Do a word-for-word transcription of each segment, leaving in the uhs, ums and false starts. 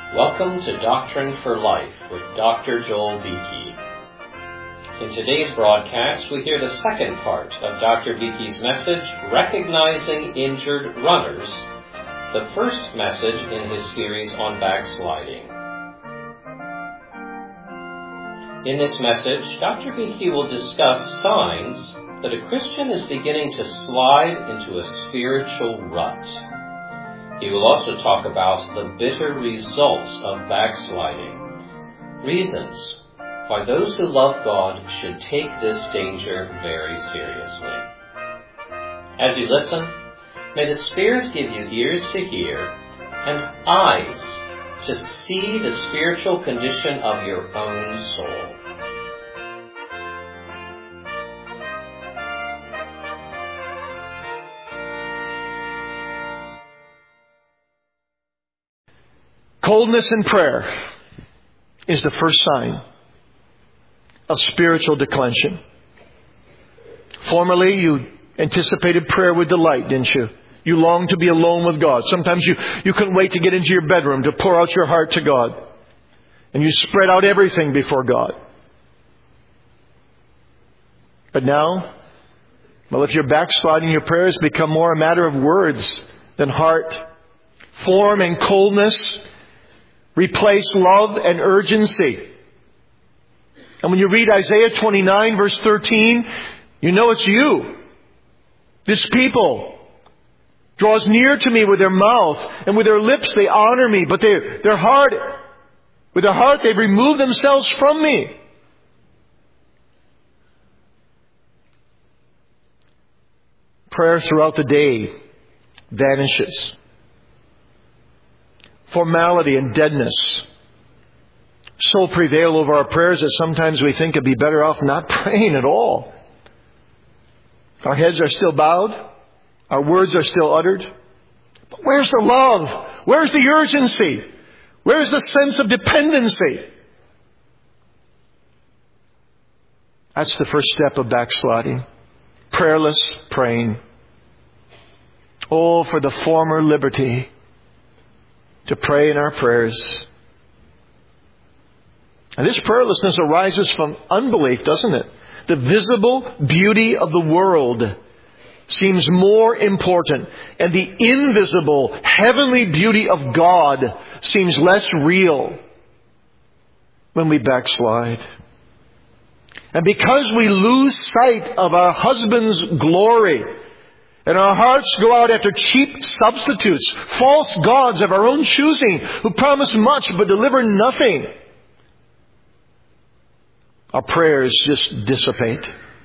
Welcome to Doctrine for Life with Doctor Joel Beeke. In today's broadcast, we hear the second part of Doctor Beeke's message, Recognizing Injured Runners, the first message in his series on backsliding. In this message, Doctor Beeke will discuss signs that a Christian is beginning to slide into a spiritual rut. He will also talk about the bitter results of backsliding, reasons why those who love God should take this danger very seriously. As you listen, may the Spirit give you ears to hear and eyes to see the spiritual condition of your own soul. Coldness in prayer is the first sign of spiritual declension. Formerly, you anticipated prayer with delight, didn't you? You longed to be alone with God. Sometimes you, you couldn't wait to get into your bedroom to pour out your heart to God. And you spread out everything before God. But now, well, if you're backsliding, your prayers become more a matter of words than heart. Form and coldness replace love and urgency. And when you read Isaiah twenty-nine, verse thirteen, you know it's you. This people draws near to me with their mouth, and with their lips they honor me, but they, their heart, with their heart they've removed themselves from me. Prayer throughout the day vanishes. Formality and deadness so prevail over our prayers that sometimes we think it'd be better off not praying at all. Our heads are still bowed. Our words are still uttered. But where's the love? Where's the urgency? Where's the sense of dependency? That's the first step of backsliding. Prayerless praying. Oh, for the former liberty to pray in our prayers. And this prayerlessness arises from unbelief, doesn't it? The visible beauty of the world seems more important, and the invisible, heavenly beauty of God seems less real when we backslide. And because we lose sight of our husband's glory, and our hearts go out after cheap substitutes, false gods of our own choosing, who promise much but deliver nothing, our prayers just dissipate.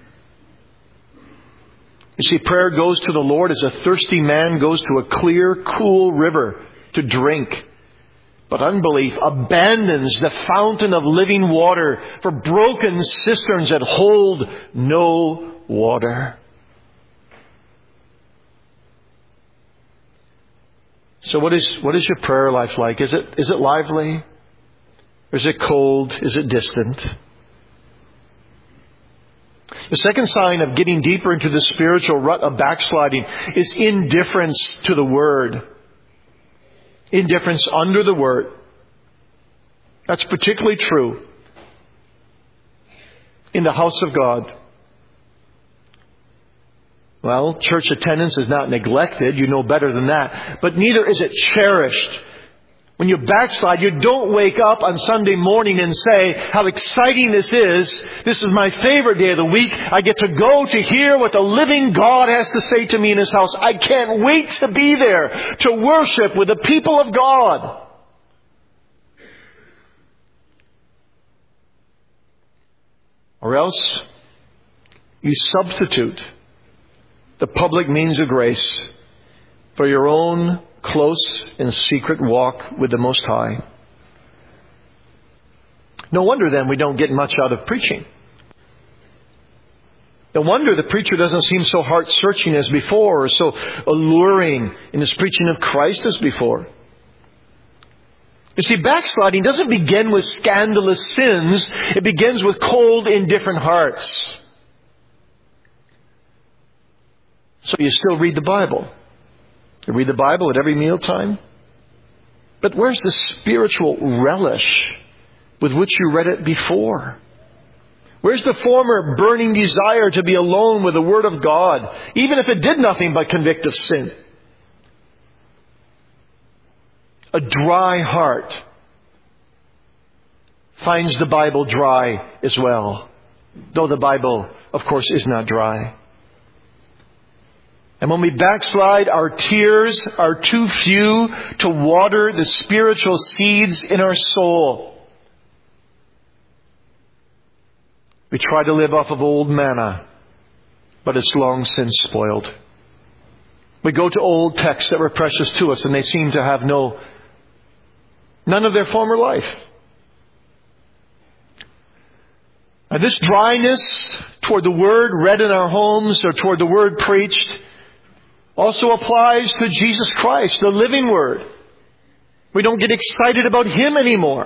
You see, prayer goes to the Lord as a thirsty man goes to a clear, cool river to drink. But unbelief abandons the fountain of living water for broken cisterns that hold no water. So what is what is your prayer life like? Is it is it lively? Or is it cold? Is it distant? The second sign of getting deeper into the spiritual rut of backsliding is indifference to the Word. Indifference under the Word. That's particularly true in the house of God. Well, church attendance is not neglected. You know better than that. But neither is it cherished. When you backslide, you don't wake up on Sunday morning and say, how exciting this is. This is my favorite day of the week. I get to go to hear what the living God has to say to me in His house. I can't wait to be there to worship with the people of God. Or else you substitute the public means of grace for your own close and secret walk with the Most High. No wonder then we don't get much out of preaching. No wonder the preacher doesn't seem so heart-searching as before, or so alluring in his preaching of Christ as before. You see, backsliding doesn't begin with scandalous sins. It begins with cold, indifferent hearts. So you still read the Bible. You read the Bible at every mealtime. But where's the spiritual relish with which you read it before? Where's the former burning desire to be alone with the Word of God, even if it did nothing but convict of sin? A dry heart finds the Bible dry as well, though the Bible, of course, is not dry. And when we backslide, our tears are too few to water the spiritual seeds in our soul. We try to live off of old manna, but it's long since spoiled. We go to old texts that were precious to us, and they seem to have no, none of their former life. And this dryness toward the Word read in our homes or toward the Word preached also applies to Jesus Christ, the living Word. We don't get excited about Him anymore.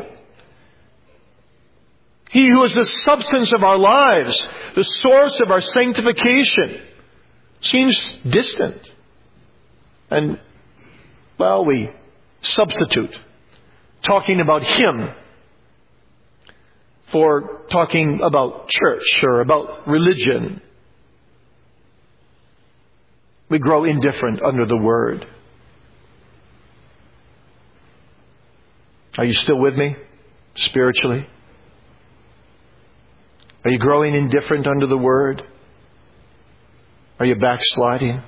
He who is the substance of our lives, the source of our sanctification, seems distant. And, well, we substitute talking about Him for talking about church or about religion. We grow indifferent under the Word. Are you still with me spiritually? Are you growing indifferent under the Word? Are you backsliding?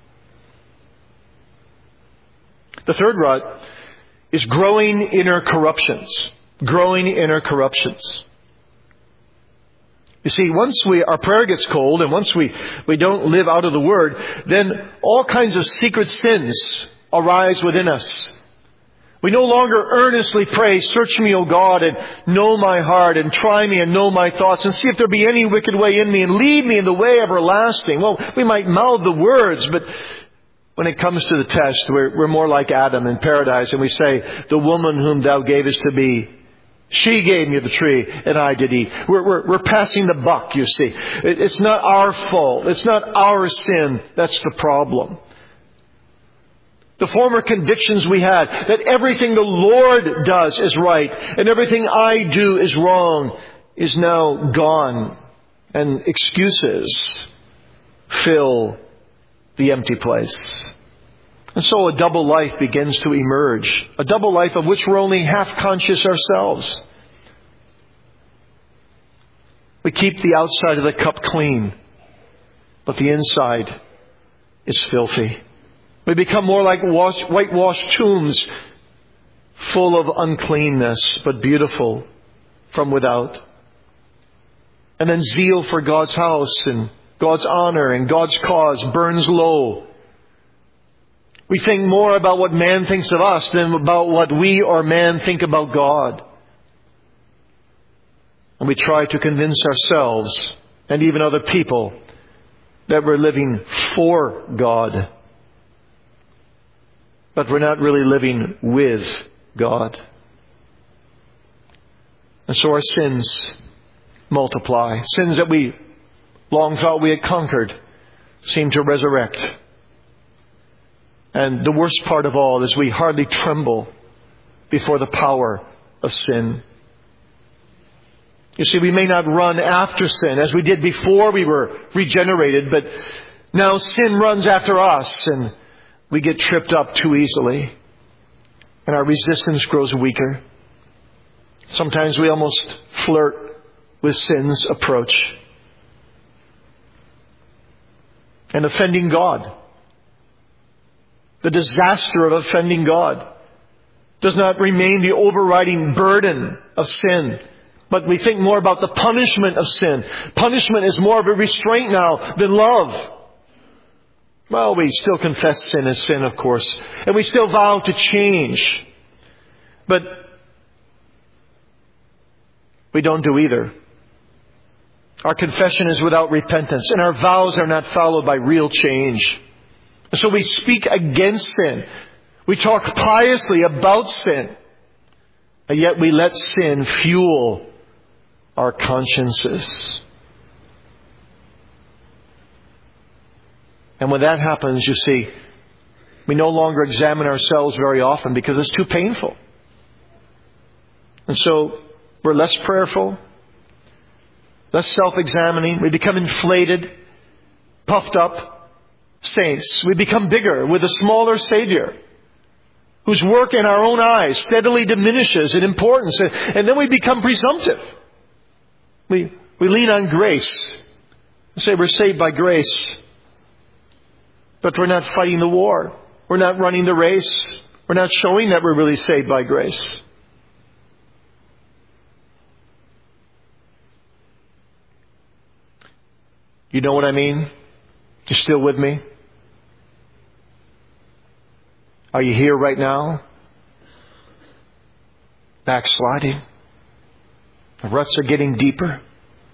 The third rut is growing inner corruptions. Growing inner corruptions. You see, once we, our prayer gets cold and once we, we don't live out of the Word, then all kinds of secret sins arise within us. We no longer earnestly pray, search me, O God, and know my heart, and try me and know my thoughts, and see if there be any wicked way in me, and lead me in the way everlasting. Well, we might mouth the words, but when it comes to the test, we're, we're more like Adam in paradise, and we say, the woman whom thou gavest to be, she gave me the tree, and I did eat. We're, we're, we're passing the buck, you see. It, it's not our fault. It's not our sin. That's the problem. The former convictions we had that everything the Lord does is right and everything I do is wrong is now gone. And excuses fill the empty place. And so a double life begins to emerge. A double life of which we're only half conscious ourselves. We keep the outside of the cup clean, but the inside is filthy. We become more like wash, whitewashed tombs, full of uncleanness, but beautiful from without. And then zeal for God's house and God's honor and God's cause burns low. We think more about what man thinks of us than about what we or man think about God. And we try to convince ourselves and even other people that we're living for God. But we're not really living with God. And so our sins multiply. Sins that we long thought we had conquered seem to resurrect. And the worst part of all is we hardly tremble before the power of sin. You see, we may not run after sin as we did before we were regenerated, but now sin runs after us and we get tripped up too easily, and our resistance grows weaker. Sometimes we almost flirt with sin's approach. And offending God, the disaster of offending God, does not remain the overriding burden of sin, but we think more about the punishment of sin. Punishment is more of a restraint now than love. Well, we still confess sin as sin, of course. And we still vow to change. But we don't do either. Our confession is without repentance. And our vows are not followed by real change. And so we speak against sin. We talk piously about sin. And yet we let sin fuel our consciences. And when that happens, you see, We no longer examine ourselves very often because it's too painful. And so we're less prayerful, less self-examining. We become inflated, puffed up saints. We become bigger with a smaller Savior whose work in our own eyes steadily diminishes in importance. And then we become presumptive. We, we lean on grace and say we're saved by grace. But we're not fighting the war. We're not running the race. We're not showing that we're really saved by grace. You know what I mean? You still with me? Are you here right now? Backsliding. The ruts are getting deeper.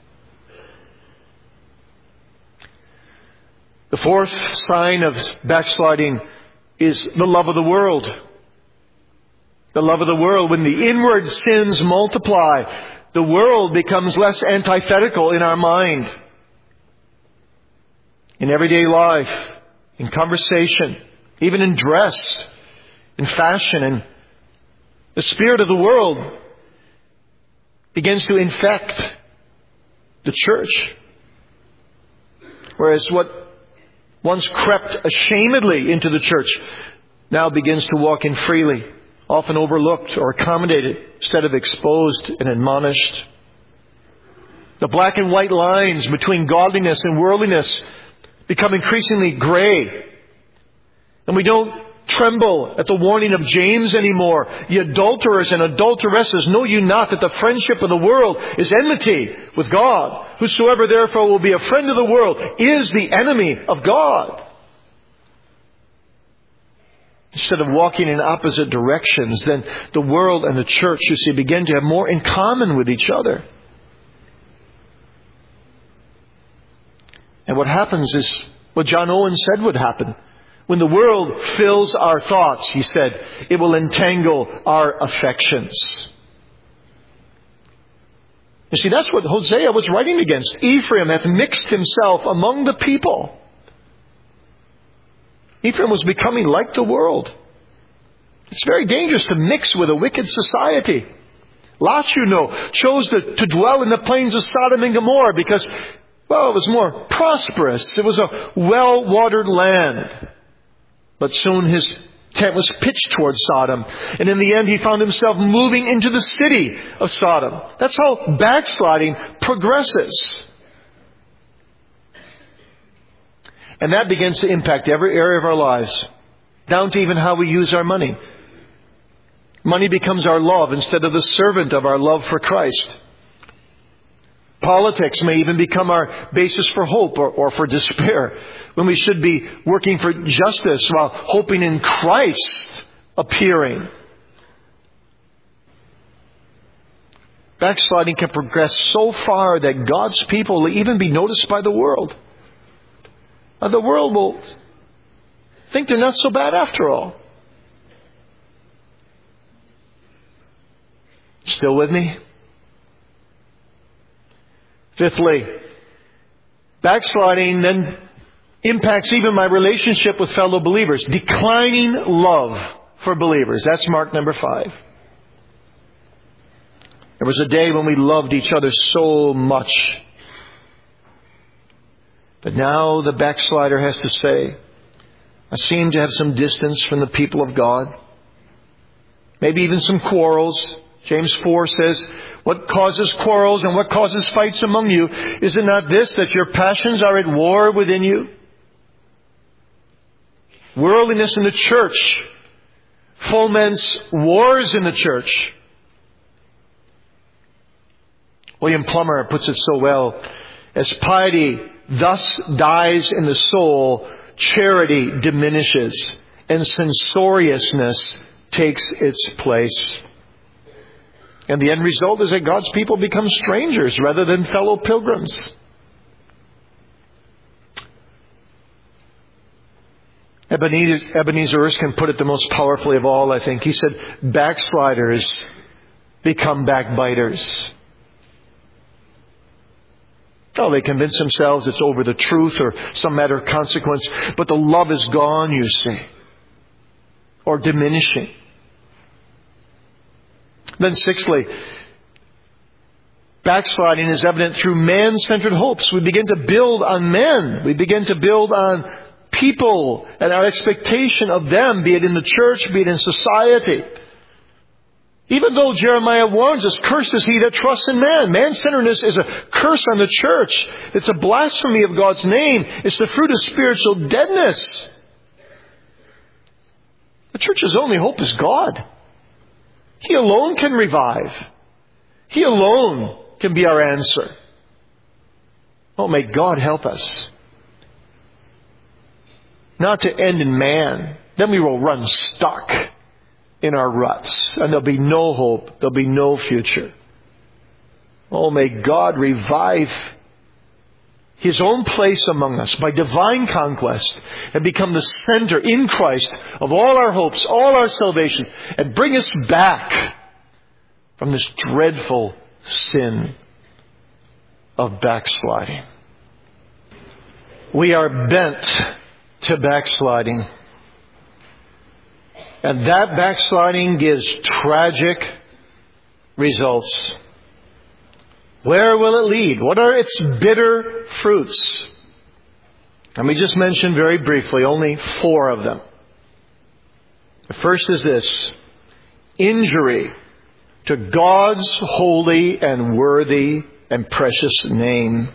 The fourth sign of backsliding is the love of the world. The love of the world. When the inward sins multiply, the world becomes less antithetical in our mind. In everyday life, in conversation, even in dress, in fashion, and the spirit of the world begins to infect the church. Whereas what once crept ashamedly into the church now begins to walk in freely, often overlooked or accommodated instead of exposed and admonished. The black and white lines between godliness and worldliness become increasingly gray. And we don't tremble at the warning of James anymore. Ye adulterers and adulteresses, know you not that the friendship of the world is enmity with God? Whosoever therefore will be a friend of the world is the enemy of God. Instead of walking in opposite directions, then the world and the church, you see, begin to have more in common with each other. And what happens is what John Owen said would happen. When the world fills our thoughts, he said, it will entangle our affections. You see, that's what Hosea was writing against. Ephraim hath mixed himself among the people. Ephraim was becoming like the world. It's very dangerous to mix with a wicked society. Lot, you know, chose to, to dwell in the plains of Sodom and Gomorrah because, well, it was more prosperous. It was a well-watered land. But soon his tent was pitched towards Sodom. And in the end, he found himself moving into the city of Sodom. That's how backsliding progresses. And that begins to impact every area of our lives, down to even how we use our money. Money becomes our love instead of the servant of our love for Christ. Politics may even become our basis for hope or, or for despair, when we should be working for justice while hoping in Christ appearing. Backsliding can progress so far that God's people will even be noticed by the world. Now, the world will think they're not so bad after all. Still with me? Fifthly, backsliding then impacts even my relationship with fellow believers. Declining love for believers. That's mark number five. There was a day when we loved each other so much. But now the backslider has to say, I seem to have some distance from the people of God. Maybe even some quarrels. James four says, what causes quarrels and what causes fights among you? Is it not this, that your passions are at war within you? Worldliness in the church foments wars in the church. William Plummer puts it so well. As piety thus dies in the soul, charity diminishes and censoriousness takes its place. And the end result is that God's people become strangers rather than fellow pilgrims. Ebenezer, Ebenezer Erskine put it the most powerfully of all, I think. He said, backsliders become backbiters. Oh, they convince themselves it's over the truth or some matter of consequence, but the love is gone, you see. or diminishing. Then sixthly, backsliding is evident through man-centered hopes. We begin to build on men. We begin to build on people and our expectation of them, be it in the church, be it in society. Even though Jeremiah warns us, cursed is he that trusts in man. Man-centeredness is a curse on the church. It's a blasphemy of God's name. It's the fruit of spiritual deadness. The church's only hope is God. He alone can revive. He alone can be our answer. Oh, may God help us not to end in man. Then we will run stuck in our ruts, and there'll be no hope. There'll be no future. Oh, may God revive His own place among us by divine conquest and become the center in Christ of all our hopes, all our salvations, and bring us back from this dreadful sin of backsliding. We are bent to backsliding. And that backsliding gives tragic results. Where will it lead? What are its bitter fruits? Let me just mention very briefly only four of them. The first is this: injury to God's holy and worthy and precious name.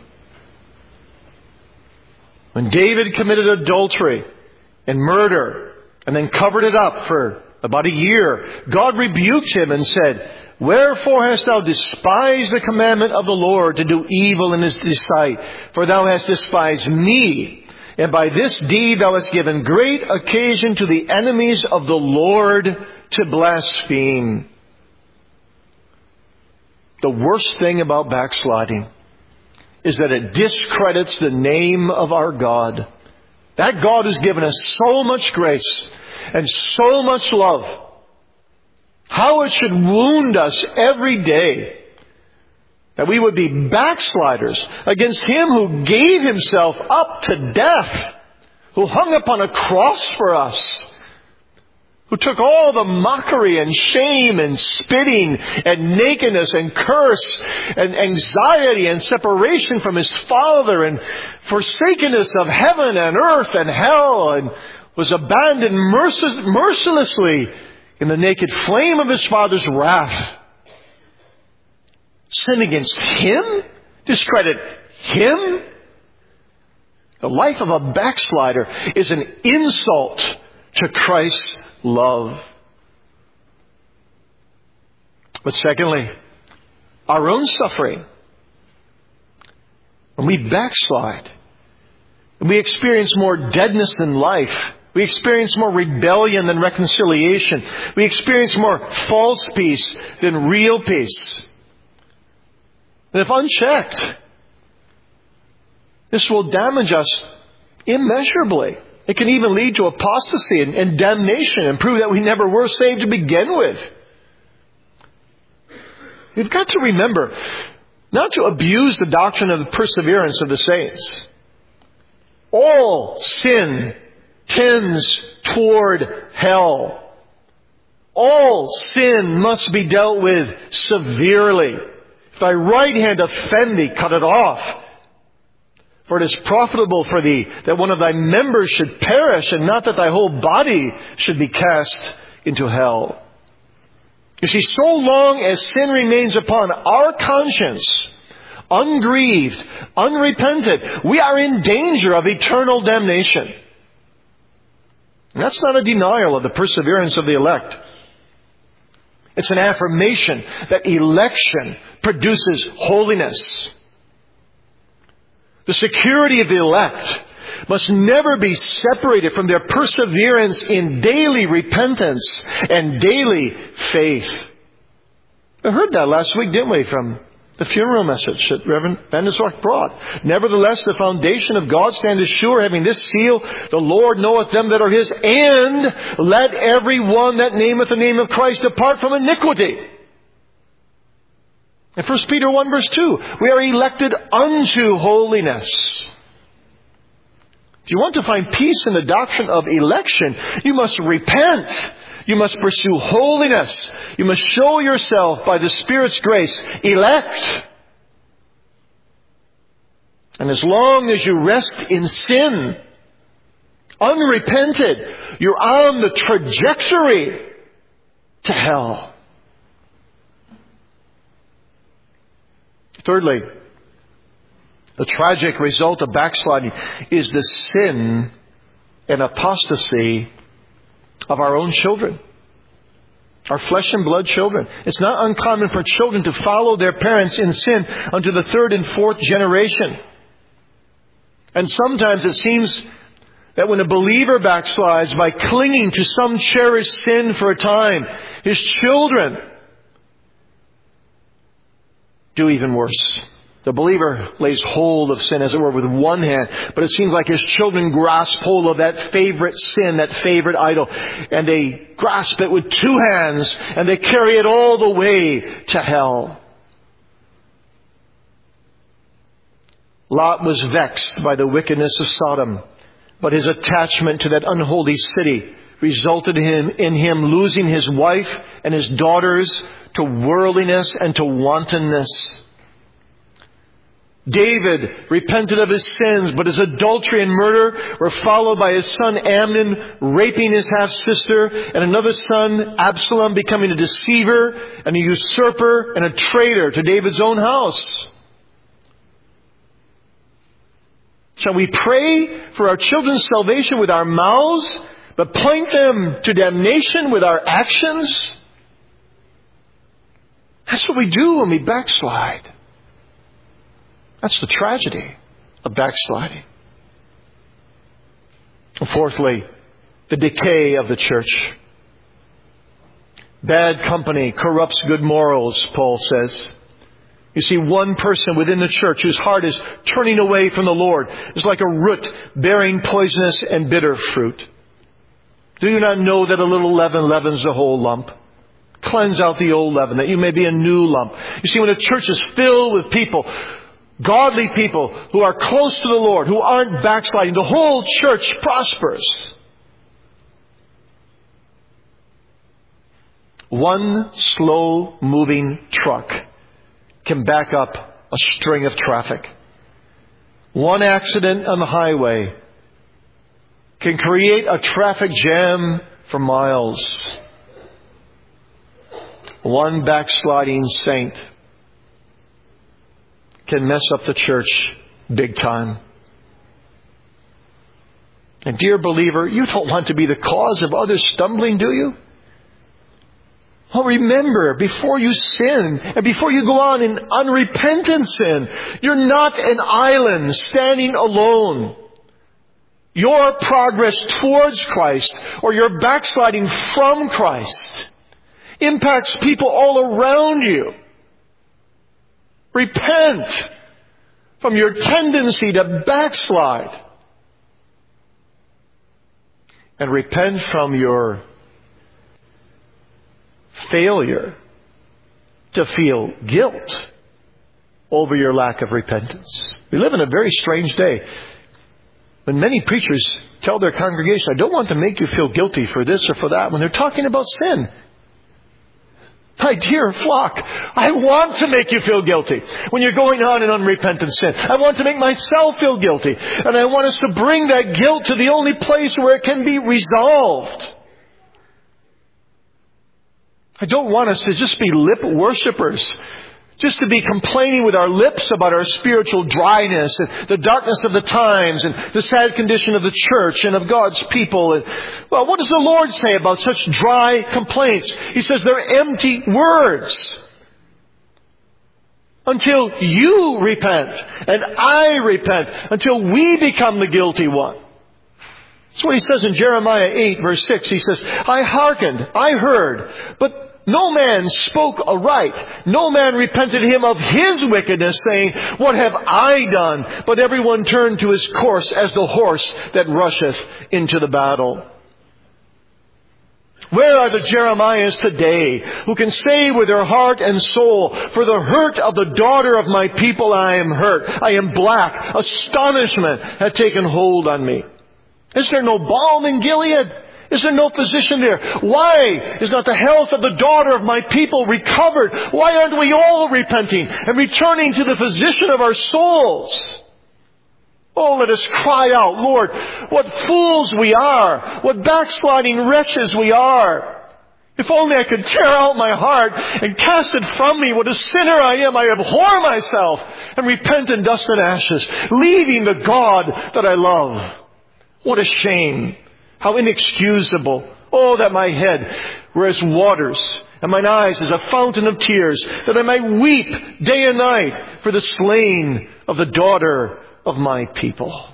When David committed adultery and murder and then covered it up for about a year, God rebuked him and said, "Wherefore hast thou despised the commandment of the Lord to do evil in His sight? For thou hast despised me, and by this deed thou hast given great occasion to the enemies of the Lord to blaspheme." The worst thing about backsliding is that it discredits the name of our God. That God who's given us so much grace and so much love. How it should wound us every day that we would be backsliders against Him who gave Himself up to death, who hung upon a cross for us, who took all the mockery and shame and spitting and nakedness and curse and anxiety and separation from His Father and forsakenness of heaven and earth and hell, and was abandoned mercil- mercilessly in the naked flame of His Father's wrath. Sin against Him? Discredit Him? The life of a backslider is an insult to Christ's love. But secondly, our own suffering. When we backslide, we experience more deadness than life. We experience more rebellion than reconciliation. We experience more false peace than real peace. And if unchecked, this will damage us immeasurably. It can even lead to apostasy and, and damnation and prove that we never were saved to begin with. We've got to remember not to abuse the doctrine of the perseverance of the saints. All sin tends toward hell. All sin must be dealt with severely. If thy right hand offend thee, cut it off. For it is profitable for thee that one of thy members should perish, and not that thy whole body should be cast into hell. You see, so long as sin remains upon our conscience, ungrieved, unrepented, we are in danger of eternal damnation. And that's not a denial of the perseverance of the elect. It's an affirmation that election produces holiness. The security of the elect must never be separated from their perseverance in daily repentance and daily faith. We heard that last week, didn't we, from the funeral message that Reverend Van der Zorc brought. Nevertheless, the foundation of God standeth sure, having this seal, the Lord knoweth them that are His, and let every one that nameth the name of Christ depart from iniquity. In First Peter one verse two, we are elected unto holiness. If you want to find peace in the doctrine of election, you must repent You must pursue holiness. You must show yourself by the Spirit's grace elect. And as long as you rest in sin, unrepented, you're on the trajectory to hell. Thirdly, the tragic result of backsliding is the sin and apostasy of our own children. Our flesh and blood children. It's not uncommon for children to follow their parents in sin unto the third and fourth generation. And sometimes it seems that when a believer backslides by clinging to some cherished sin for a time, his children do even worse. The believer lays hold of sin, as it were, with one hand, but it seems like his children grasp hold of that favorite sin, that favorite idol, and they grasp it with two hands, and they carry it all the way to hell. Lot was vexed by the wickedness of Sodom, but his attachment to that unholy city resulted in him, in him losing his wife and his daughters to worldliness and to wantonness. David repented of his sins, but his adultery and murder were followed by his son Amnon raping his half-sister, and another son, Absalom, becoming a deceiver and a usurper and a traitor to David's own house. Shall we pray for our children's salvation with our mouths, but point them to damnation with our actions? That's what we do when we backslide. That's the tragedy of backsliding. And fourthly, the decay of the church. Bad company corrupts good morals, Paul says. You see, one person within the church whose heart is turning away from the Lord is like a root bearing poisonous and bitter fruit. Do you not know that a little leaven leavens the whole lump? Cleanse out the old leaven, that you may be a new lump. You see, when a church is filled with people, godly people who are close to the Lord, who aren't backsliding, the whole church prospers. One slow-moving truck can back up a string of traffic. One accident on the highway can create a traffic jam for miles. One backsliding saint can mess up the church big time. And dear believer, you don't want to be the cause of others stumbling, do you? Well, remember, before you sin, and before you go on in unrepentant sin, you're not an island standing alone. Your progress towards Christ, or your backsliding from Christ, impacts people all around you. Repent from your tendency to backslide. And repent from your failure to feel guilt over your lack of repentance. We live in a very strange day when many preachers tell their congregation, I don't want to make you feel guilty for this or for that, when they're talking about sin. My dear flock, I want to make you feel guilty when you're going on in unrepentant sin. I want to make myself feel guilty. And I want us to bring that guilt to the only place where it can be resolved. I don't want us to just be lip worshippers, just to be complaining with our lips about our spiritual dryness and the darkness of the times and the sad condition of the church and of God's people. And, well, what does the Lord say about such dry complaints? He says they're empty words. Until you repent and I repent, until we become the guilty one. That's what he says in Jeremiah eight, verse six. He says, I hearkened, I heard, but no man spoke aright. No man repented him of his wickedness, saying, what have I done? But everyone turned to his course as the horse that rusheth into the battle. Where are the Jeremiahs today who can say with their heart and soul, for the hurt of the daughter of my people I am hurt. I am black. Astonishment hath taken hold on me. Is there no balm in Gilead? Is there no physician there? Why is not the health of the daughter of my people recovered? Why aren't we all repenting and returning to the physician of our souls? Oh, let us cry out, Lord, what fools we are, what backsliding wretches we are. If only I could tear out my heart and cast it from me. What a sinner I am. I abhor myself and repent in dust and ashes, leaving the God that I love. What a shame. How inexcusable. Oh, that my head were as waters and mine eyes as a fountain of tears, that I might weep day and night for the slain of the daughter of my people.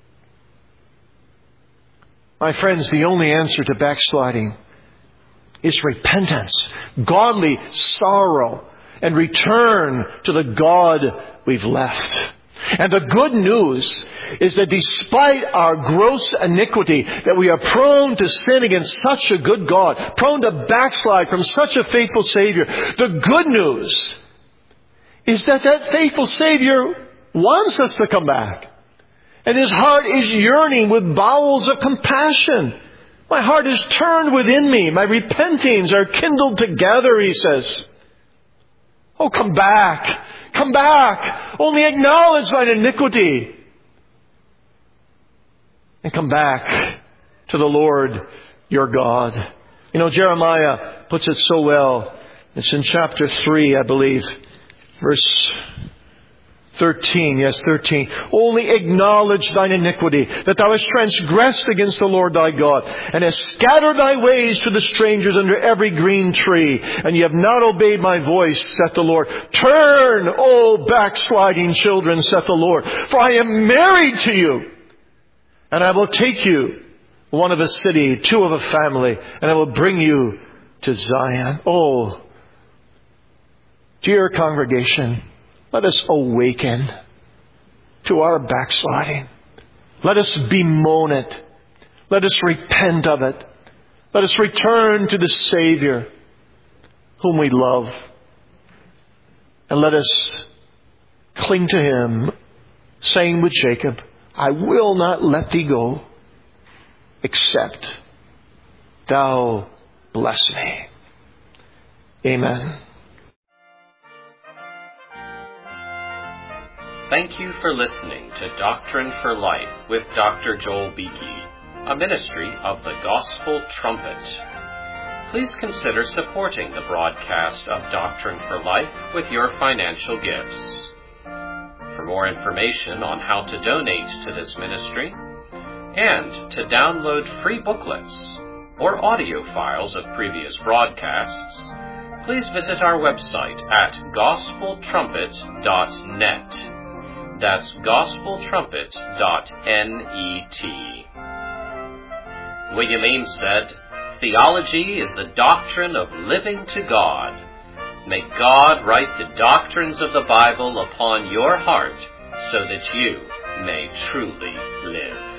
My friends, the only answer to backsliding is repentance, godly sorrow, and return to the God we've left. And the good news is that despite our gross iniquity, that we are prone to sin against such a good God, prone to backslide from such a faithful Savior, the good news is that that faithful Savior wants us to come back. And His heart is yearning with bowels of compassion. My heart is turned within me. My repentings are kindled together, He says. Oh, come back. Come back. Only acknowledge thine iniquity. And come back to the Lord your God. You know, Jeremiah puts it so well. It's in chapter three, I believe. Verse thirteen, yes, thirteen. Only acknowledge thine iniquity, that thou hast transgressed against the Lord thy God, and hast scattered thy ways to the strangers under every green tree, and ye have not obeyed my voice, saith the Lord. Turn, O backsliding children, saith the Lord, for I am married to you, and I will take you, one of a city, two of a family, and I will bring you to Zion. Oh, dear congregation, let us awaken to our backsliding. Let us bemoan it. Let us repent of it. Let us return to the Savior whom we love. And let us cling to Him, saying with Jacob, I will not let thee go, except thou bless me. Amen. Thank you for listening to Doctrine for Life with Doctor Joel Beeke, a ministry of the Gospel Trumpet. Please consider supporting the broadcast of Doctrine for Life with your financial gifts. For more information on how to donate to this ministry and to download free booklets or audio files of previous broadcasts, please visit our website at gospel trumpet dot net. That's gospel trumpet dot net. William Ames said, theology is the doctrine of living to God. May God write the doctrines of the Bible upon your heart so that you may truly live.